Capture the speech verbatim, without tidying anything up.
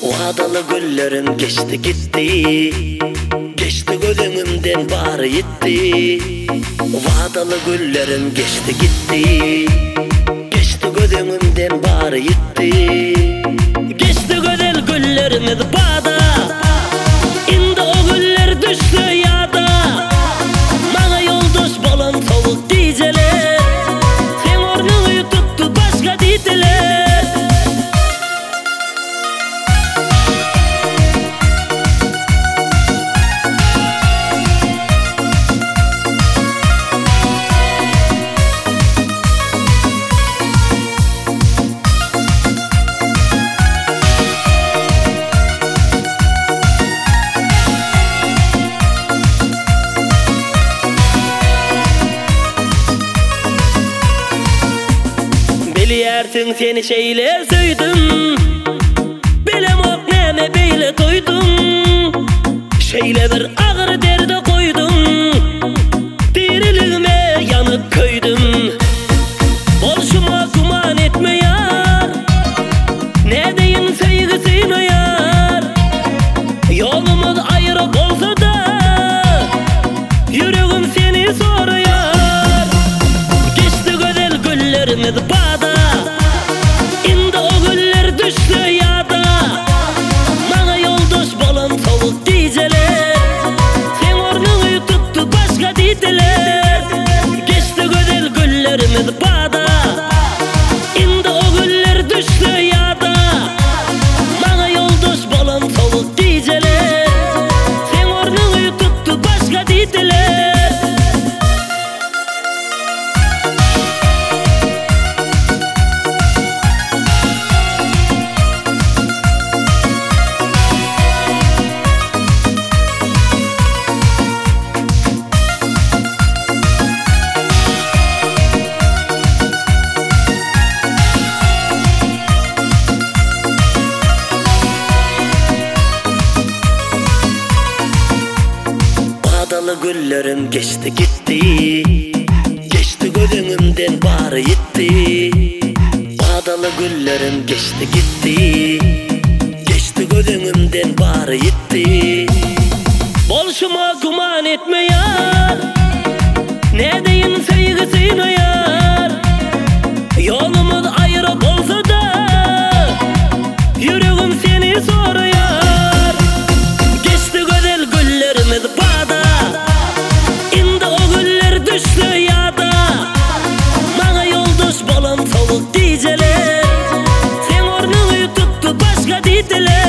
Vadalı güllerim geçti gitti, geçti gözümden bari gitti. Vadalı güllerim geçti gitti, geçti gözümden bari gitti. Geçti güzel güllerimiz bağda, indi o güller düştü yada. Bana yoldaş balan tavuk diyeceler, sen ornunu tuttu başka diydiler. Biliyersin seni şeyler söyledim, bilem ok neme beyle doydum. Şeyle bir ağır derde koydum, diriliğime yanıp köydüm. Bolşuma kuman etme yar, ne deyin sevgisine yar. Yolumuz ayrı olsa da yüreğim seni soruyor. Geçti güzel güllerimiz bağda, indi o güller düştü yada. Bana yoldaş balan tavuk diyeceler, sen ornunu tuttu başka diydiler. Geçti güzel güllerimiz bağda, indi o güller düştü yada. Bana yoldaş balan tavuk diyeceler, sen ornunu tuttu başka diydiler. Vadalı güllerim geçti gitti, geçti gözümden bari gitti. Vadalı güllerim geçti gitti, geçti gözümden bari gitti. Bolşuma kuman etme yar, ne deyin sevgisine yar. Yolumuz ayrı olsa da yüreğim seni soruyor. Geçti güzel güllerimiz bağda, indi o güller düştü yada. Bana yoldaş balan tavuk diyeceler, sen ornunu tuttu başka diydiler.